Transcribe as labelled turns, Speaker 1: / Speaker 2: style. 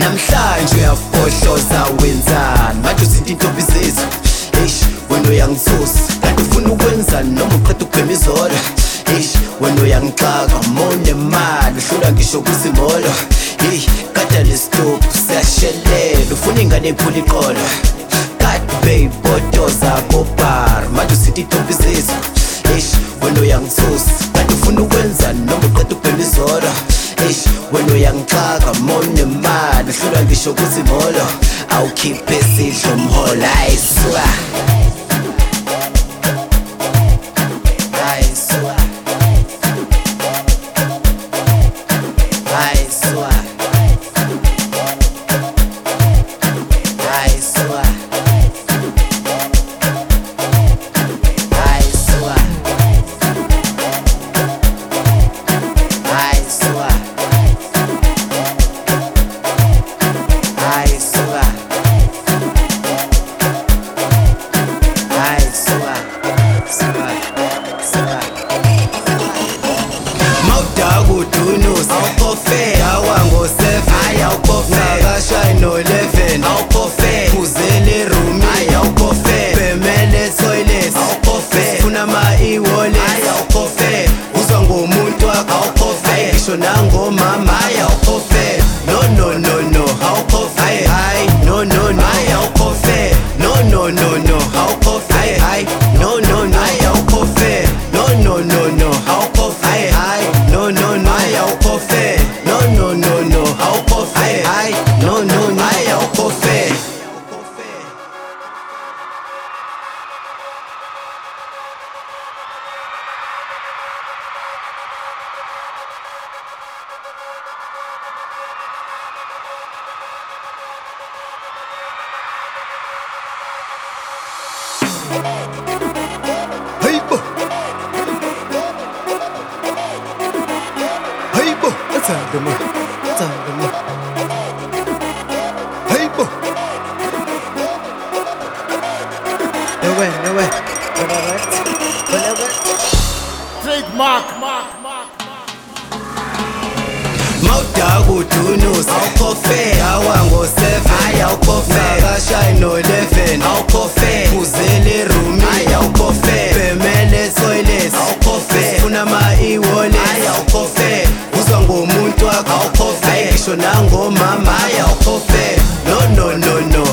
Speaker 1: namhlanje uyafohloza wenzani manje uzinto intombi zethu wena uyangithusa kanti ufuna ukwenzani noma uqeda ukubhema izolo wena uyangixaka mone mali uhlula ngisho kuzimolo kade nesitophu siyashelela ufuna ingane ephula iqolo kade beyibotoza kobar manje uzinto intombi zethu wena uyangithusa kanti ufuna ukwenzani noma uqeda ukubhema izolo wena uyangixaka mone mali uhlula ngisho kuzimolo awukhiphe sidlo umhola ayisuka nango mama ayawukhofe no no no no awukhofe hayi no no no ayawukhofe no no no no awukhofe hayi no no no ayawukhofe no no no no awukhofe hayi no no no ayawukhofe no no no no awukhofe hayi no no no ayawukhofe Hey bo, hey bo, let's have the money, let's have the money. Hey bo, no way, whatever.
Speaker 2: Trademark.
Speaker 1: Mawudaku dunus awukhofe awango 7 ayawukhofe nakashayi no 11 awukhofe uzele room ayawukhofe bemele toilet awukhofe ufuna ama e-wallet ayawukhofe uzwa ngomuntu wakho awukhofe ngisho nangomama ayawukhofe no no no no